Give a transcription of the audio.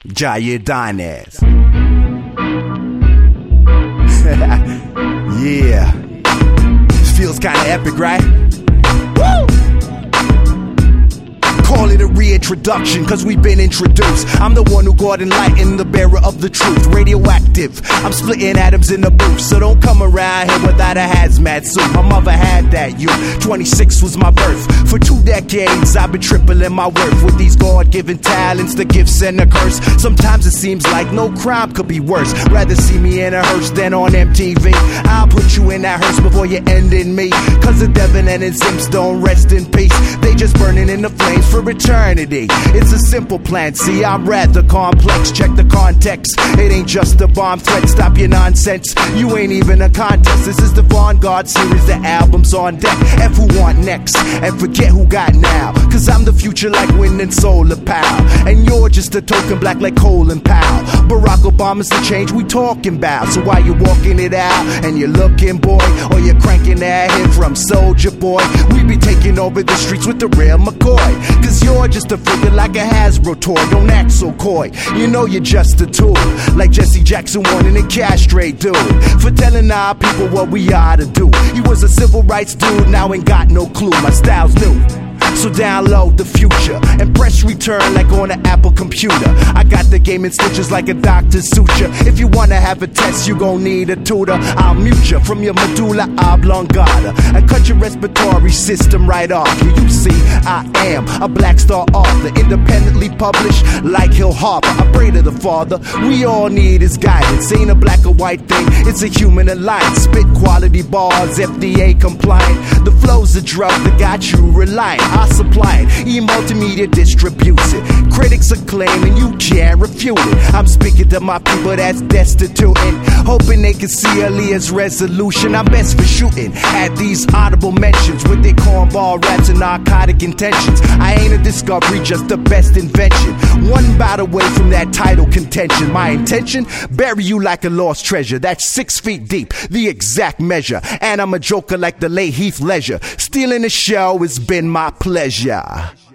Jair Dinez. Yeah. This feels kinda epic, right? Woo! Call it a reintroduction, cause we've been introduced. I'm the one who God enlightened, the bearer of the truth. Radioactive, I'm splitting atoms in the booth. So don't come around here without a hazmat suit. My mother had that, you. 26 was my birth. For 2 decades, I've been tripling my worth with these God-given talents, the gifts and the curse. Sometimes it seems like no crime could be worse. Rather see me in a hearse than on MTV. I'll put you in that hearse before you end in me. Cause the Devin and his imps don't rest in peace. They just burning in the flames for eternity. It's a simple plan, see, I'm rather complex. Check the context, it ain't just a bomb threat. Stop your nonsense, you ain't even a contest. This is the Vanguard series, the album's on deck. F who want next, and forget who got now. Cause I'm the future like wind and solar power, and you're just a token black like Colin Powell. Barack Obama's the change we talking about. So while you're walking it out, and you're looking boy, or you're cranking that hit from Soldier Boy, we be taking over the streets with the real McCoy. Cause you're just a figure like a Hasbro toy. Don't act so coy, you know you're just a tool. Like Jesse Jackson wanting to castrate dude for telling our people what we ought to do. He was a civil rights dude, now ain't got no clue. My style's new, so download the future and press return like on an Apple computer. I got the game in stitches like a doctor's suture. If you wanna have a test, you gon' need a tutor. I'll mute you from your medulla oblongata and cut your respiratory system right off. You see, I am a Black Star author, independently published like Hill Harbor. I pray to the Father, we all need his guidance. Ain't a black or white thing, it's a human alliance. Spit quality bars, FDA compliant. The flow's a drug that got you reliant. I supply it, e-multimedia distributes it. Critics acclaim and you can't refute it. I'm speaking to my people that's destitute and hoping they can see Aaliyah's resolution. I'm best for shooting at these audible mentions with their cornball raps and narcotic intentions. I ain't a discovery, just the best invention. One bout away from that title contention. My intention, bury you like a lost treasure. That's 6 feet deep, the exact measure. And I'm a joker like the late Heath Ledger. Stealing the show has been my pleasure.